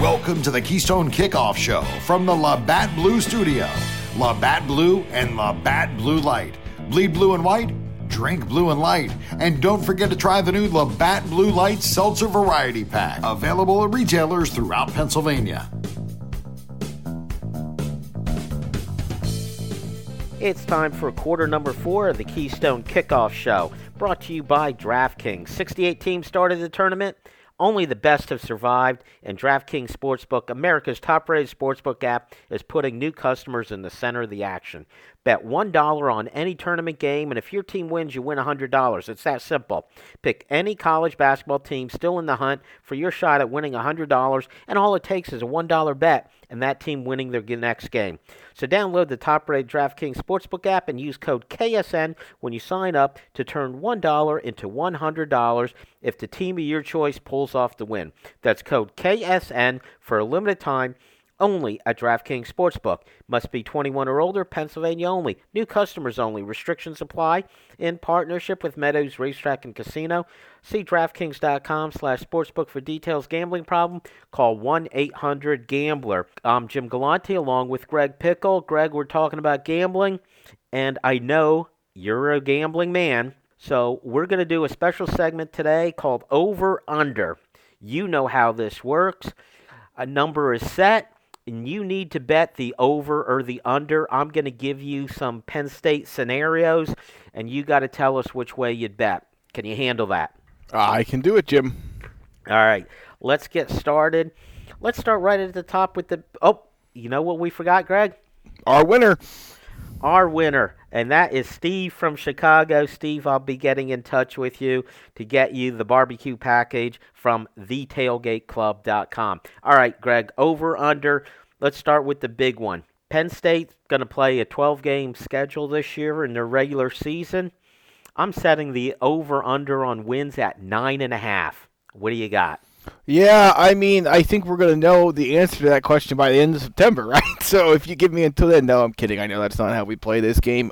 Welcome to the Keystone Kickoff Show from the Labatt Blue Studio. Labatt Blue and Labatt Blue Light. Bleed blue and white, drink blue and light. And don't forget to try the new Labatt Blue Light Seltzer Variety Pack. Available at retailers throughout Pennsylvania. It's time for quarter number 4 of the Keystone Kickoff Show, brought to you by DraftKings. 68 teams started the tournament. Only the best have survived, and DraftKings Sportsbook, America's top-rated sportsbook app, is putting new customers in the center of the action. Bet $1 on any tournament game, and if your team wins, you win $100. It's that simple. Pick any college basketball team still in the hunt for your shot at winning $100, and all it takes is a $1 bet, and that team winning their next game. So download the top-rated DraftKings Sportsbook app and use code KSN when you sign up to turn $1 into $100 if the team of your choice pulls off the win. That's code KSN for a limited time only at DraftKings Sportsbook. Must be 21 or older, Pennsylvania only. New customers only. Restrictions apply. In partnership with Meadows Racetrack and Casino. See DraftKings.com/sportsbook for details. Gambling problem? Call 1-800-GAMBLER. I'm Jim Galante along with Greg Pickle. Greg, we're talking about gambling, and I know you're a gambling man, so we're going to do a special segment today called Over Under. You know how this works. A number is set, and you need to bet the over or the under. I'm going to give you some Penn State scenarios, and you got to tell us which way you'd bet. Can you handle that? I can do it, Jim. All right, let's get started. Let's start right at the top with the... Oh, you know what we forgot, Greg? Our winner. Our winner, and that is Steve from Chicago. Steve, I'll be getting in touch with you to get you the barbecue package from thetailgateclub.com. All right, Greg, over, under. Let's start with the big one. Penn State's going to play a 12-game schedule this year in their regular season. I'm setting the over-under on wins at 9.5. What do you got? Yeah, I mean, I think we're going to know the answer to that question by the end of September, right? So if you give me until then, no, I'm kidding. I know that's not how we play this game.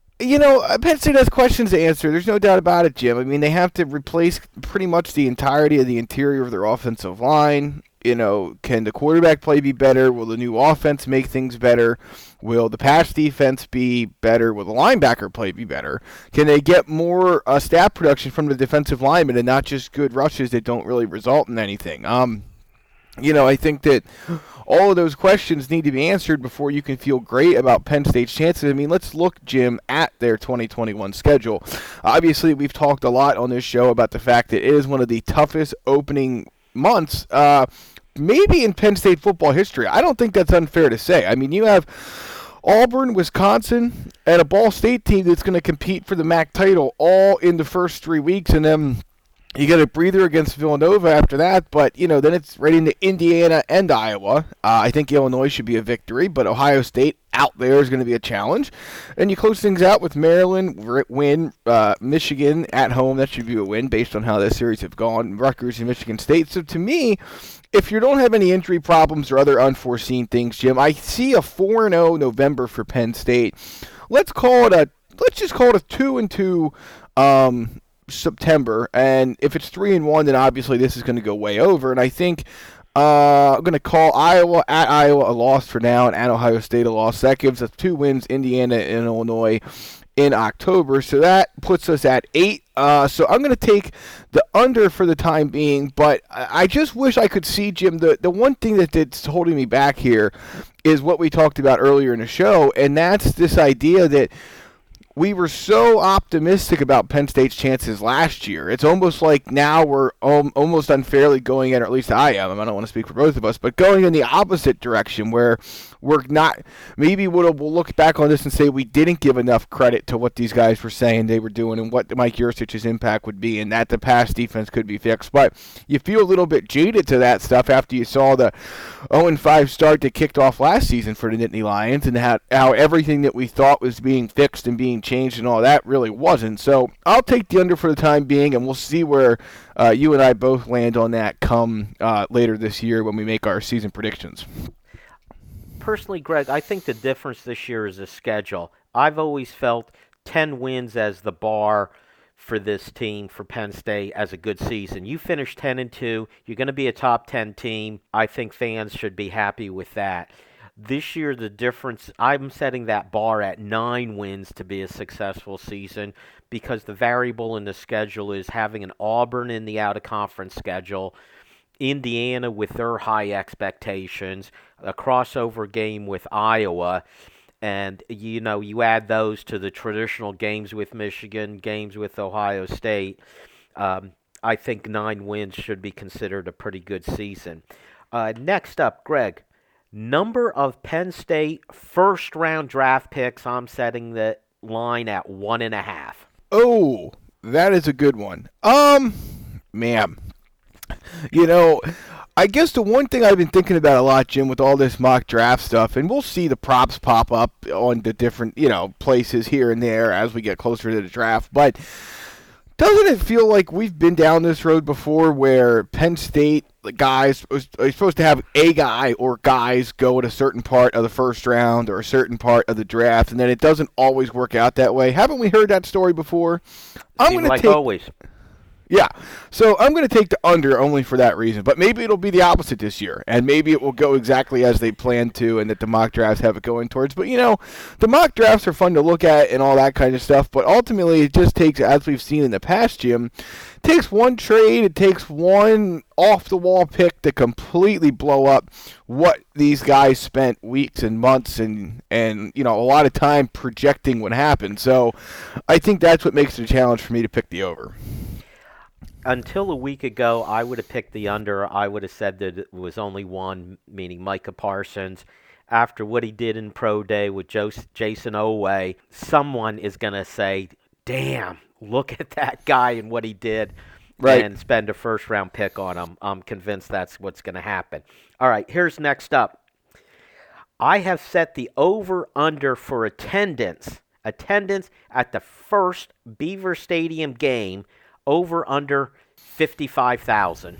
Penn State has questions to answer. There's no doubt about it, Jim. I mean, they have to replace pretty much the entirety of the interior of their offensive line. Can the quarterback play be better? Will the new offense make things better? Will the pass defense be better? Will the linebacker play be better? Can they get more stat production from the defensive linemen and not just good rushes that don't really result in anything? I think that all of those questions need to be answered before you can feel great about Penn State's chances. I mean, let's look, Jim, at their 2021 schedule. Obviously, we've talked a lot on this show about the fact that it is one of the toughest opening months maybe in Penn State football history. I don't think that's unfair to say. I mean, you have Auburn, Wisconsin, and a Ball State team that's going to compete for the MAC title all in the first 3 weeks, and then you get a breather against Villanova after that, but, then it's right into Indiana and Iowa. I think Illinois should be a victory, but Ohio State out there is going to be a challenge. And you close things out with Maryland, win, Michigan at home. That should be a win based on how this series have gone, Rutgers and Michigan State. So to me, if you don't have any injury problems or other unforeseen things, Jim, I see a 4-0 November for Penn State. Let's just call it a 2-2 September, and if it's 3-1, then obviously this is going to go way over. And I think I'm going to call Iowa at Iowa a loss for now, and at Ohio State a loss. That gives us 2 wins, Indiana and Illinois, in October. So that puts us at 8. So I'm going to take the under for the time being, but I just wish I could see, Jim, the one thing that's holding me back here is what we talked about earlier in the show, and that's this idea that we were so optimistic about Penn State's chances last year. It's almost like now we're almost unfairly going in, or at least I am. I don't want to speak for both of us, but going in the opposite direction where we're not, maybe we'll look back on this and say we didn't give enough credit to what these guys were saying they were doing and what Mike Yurcich's impact would be, and that the pass defense could be fixed. But you feel a little bit jaded to that stuff after you saw the 0-5 start that kicked off last season for the Nittany Lions, and how everything that we thought was being fixed and being changed and all that really wasn't. So I'll take the under for the time being, and we'll see where you and I both land on that come later this year when we make our season predictions. Personally, Greg, I think the difference this year is the schedule. I've always felt 10 wins as the bar for this team, for Penn State, as a good season. You finish 10-2, you're going to be a top 10 team. I think fans should be happy with that. This year, the difference, I'm setting that bar at 9 wins to be a successful season because the variable in the schedule is having an Auburn in the out-of-conference schedule, Indiana with their high expectations, a crossover game with Iowa, and, you add those to the traditional games with Michigan, games with Ohio State. I think 9 wins should be considered a pretty good season. Next up, Greg. Number of Penn State first-round draft picks, I'm setting the line at 1.5. Oh, that is a good one. Man. I guess the one thing I've been thinking about a lot, Jim, with all this mock draft stuff, and we'll see the props pop up on the different, places here and there as we get closer to the draft, but doesn't it feel like we've been down this road before where Penn State guys are supposed to have a guy or guys go at a certain part of the first round or a certain part of the draft, and then it doesn't always work out that way? Haven't we heard that story before? Always. Yeah, so I'm going to take the under only for that reason, but maybe it'll be the opposite this year, and maybe it will go exactly as they plan to and that the mock drafts have it going towards. But, the mock drafts are fun to look at and all that kind of stuff, but ultimately it just takes, as we've seen in the past, Jim, it takes one trade, it takes one off-the-wall pick to completely blow up what these guys spent weeks and months and a lot of time projecting what happened. So I think that's what makes it a challenge for me to pick the over. Until a week ago, I would have picked the under. I would have said that it was only one, meaning Micah Parsons. After what he did in Pro Day with Jason Oweh, someone is going to say, damn, look at that guy and what he did, right, and spend a first-round pick on him. I'm convinced that's what's going to happen. All right, here's next up. I have set the over-under for attendance at the first Beaver Stadium game, over under 55,000.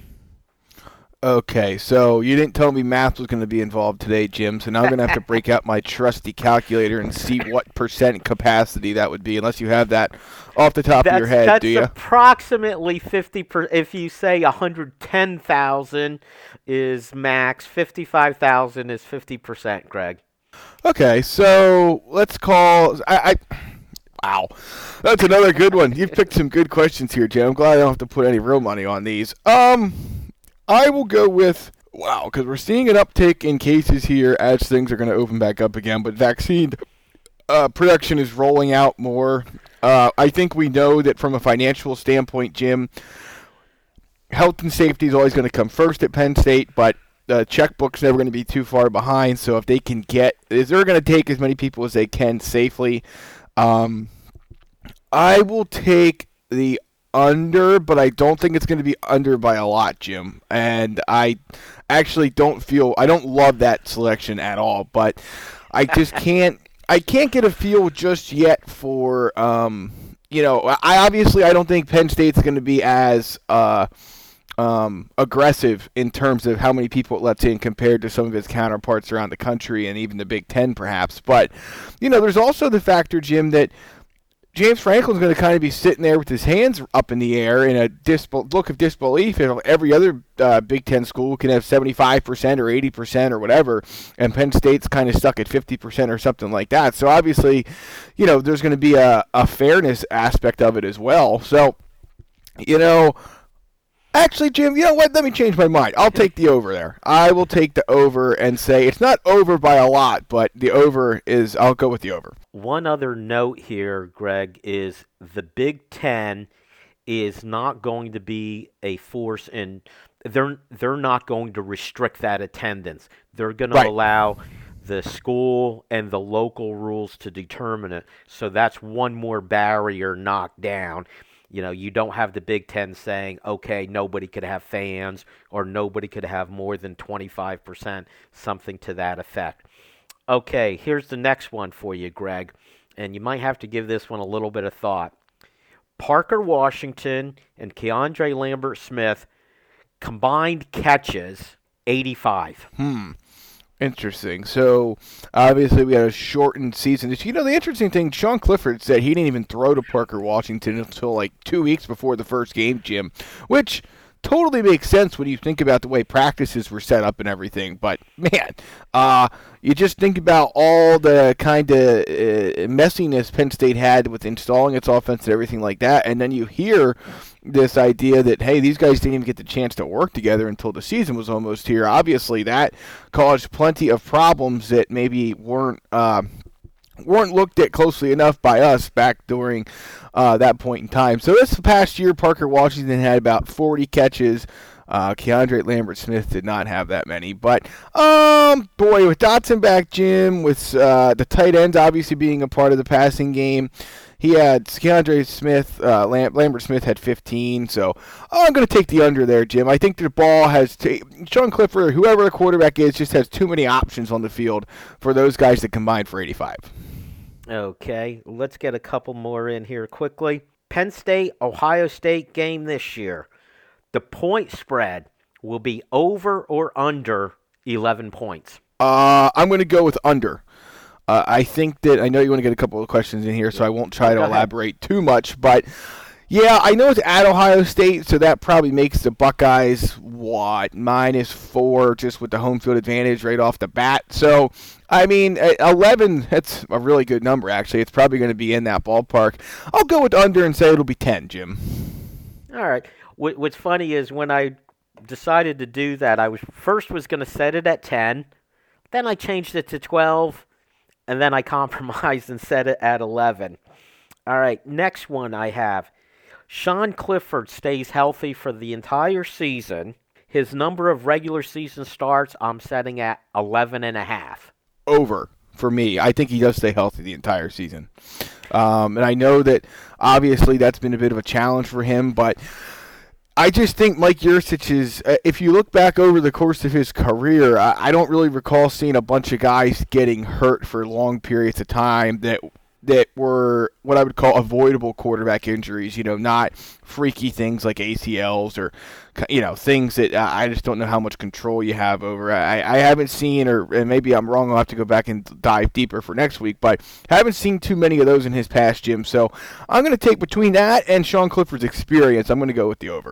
Okay, so you didn't tell me math was going to be involved today, Jim, so now I'm going to have to break out my trusty calculator and see what percent capacity that would be, unless you have that off the top of your head, do you? That's approximately 50%. If you say 110,000 is max, 55,000 is 50%, Greg. Okay, so let's call... Wow, that's another good one. You've picked some good questions here, Jim. I'm glad I don't have to put any real money on these. I will go with, because we're seeing an uptick in cases here as things are going to open back up again, but vaccine production is rolling out more. I think we know that from a financial standpoint, Jim, health and safety is always going to come first at Penn State, but the checkbook's never going to be too far behind, so if they can they're going to take as many people as they can safely. I will take the under, but I don't think it's going to be under by a lot, Jim. And I actually don't love that selection at all, but I just can't get a feel just yet for, I don't think Penn State's going to be as, aggressive in terms of how many people it lets in compared to some of its counterparts around the country and even the Big Ten perhaps. But, there's also the factor, Jim, that James Franklin's going to kind of be sitting there with his hands up in the air in a look of disbelief. Every other Big Ten school can have 75% or 80% or whatever, and Penn State's kind of stuck at 50% or something like that. So obviously, there's going to be a fairness aspect of it as well. So, actually, Jim, you know what? Let me change my mind. I'll take the over there. I will take the over and say it's not over by a lot, but the over is, I'll go with the over. One other note here, Greg, is the Big Ten is not going to be a force, and they're not going to restrict that attendance. They're going to allow the school and the local rules to determine it. So that's one more barrier knocked down. You don't have the Big Ten saying, okay, nobody could have fans or nobody could have more than 25%, something to that effect. Okay, here's the next one for you, Greg, and you might have to give this one a little bit of thought. Parker Washington and Keandre Lambert-Smith combined catches, 85. Interesting. So, obviously, we had a shortened season. You know, the interesting thing, Sean Clifford said he didn't even throw to Parker Washington until like 2 weeks before the first game, Jim, which totally makes sense when you think about the way practices were set up and everything. But, man, you just think about all the kind of messiness Penn State had with installing its offense and everything like that, and then you hear this idea that, hey, these guys didn't even get the chance to work together until the season was almost here. Obviously, that caused plenty of problems that maybe weren't looked at closely enough by us back during that point in time. So this past year, Parker Washington had about 40 catches. Keandre Lambert-Smith did not have that many. But, boy, with Dotson back, Jim, with the tight ends obviously being a part of the passing game, he had Keandre Smith, Lambert-Smith had 15, so I'm going to take the under there, Jim. I think the ball has Sean Clifford, or whoever the quarterback is, just has too many options on the field for those guys to combine for 85. Okay, let's get a couple more in here quickly. Penn State, Ohio State game this year. The point spread will be over or under 11 points. I'm going to go with under. I think that I know you want to get a couple of questions in here, so I won't try to elaborate too much. But, yeah, I know it's at Ohio State, so that probably makes the Buckeyes, -4 just with the home field advantage right off the bat. So, I mean, 11, that's a really good number, actually. It's probably going to be in that ballpark. I'll go with under and say it'll be 10, Jim. All right. What's funny is when I decided to do that, I was going to set it at 10, then I changed it to 12, and then I compromised and set it at 11. All right, next one I have. Sean Clifford stays healthy for the entire season. His number of regular season starts, I'm setting at 11.5. Over for me. I think he does stay healthy the entire season. And I know that obviously that's been a bit of a challenge for him, but I just think Mike Yurcich is, if you look back over the course of his career, I don't really recall seeing a bunch of guys getting hurt for long periods of time that were what I would call avoidable quarterback injuries, not freaky things like ACLs or, things that I just don't know how much control you have over. I haven't seen, and maybe I'm wrong, I'll have to go back and dive deeper for next week, but haven't seen too many of those in his past, Jim. So I'm going to take between that and Sean Clifford's experience, I'm going to go with the over.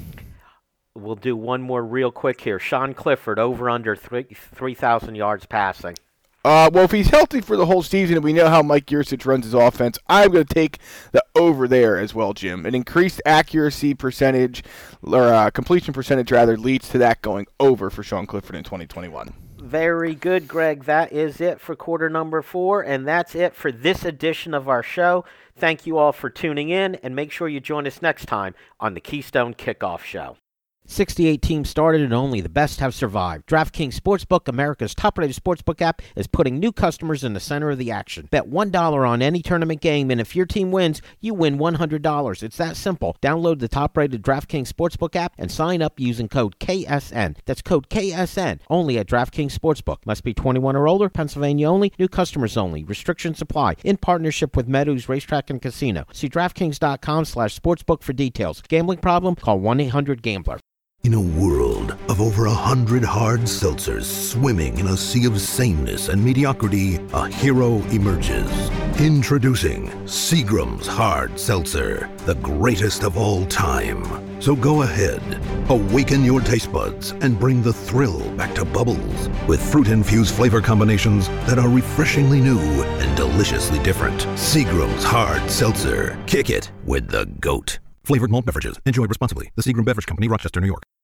We'll do one more real quick here. Sean Clifford, over under 3,000 yards passing. Well, if he's healthy for the whole season and we know how Mike Yurcich runs his offense, I'm going to take the over there as well, Jim. An increased accuracy percentage, or completion percentage rather, leads to that going over for Sean Clifford in 2021. Very good, Greg. That is it for quarter number 4, and that's it for this edition of our show. Thank you all for tuning in, and make sure you join us next time on the Keystone Kickoff Show. 68 teams started and only the best have survived. DraftKings Sportsbook, America's top-rated sportsbook app, is putting new customers in the center of the action. Bet $1 on any tournament game, and if your team wins, you win $100. It's that simple. Download the top-rated DraftKings Sportsbook app and sign up using code KSN. That's code KSN, only at DraftKings Sportsbook. Must be 21 or older, Pennsylvania only, new customers only. Restrictions apply. In partnership with Meadows Racetrack and Casino. See DraftKings.com/sportsbook for details. Gambling problem? Call 1-800-GAMBLER. In a world of over 100 hard seltzers swimming in a sea of sameness and mediocrity, a hero emerges. Introducing Seagram's Hard Seltzer, the greatest of all time. So go ahead, awaken your taste buds and bring the thrill back to Bubbles with fruit-infused flavor combinations that are refreshingly new and deliciously different. Seagram's Hard Seltzer. Kick it with the GOAT. Flavored malt beverages. Enjoy responsibly. The Seagram Beverage Company, Rochester, New York.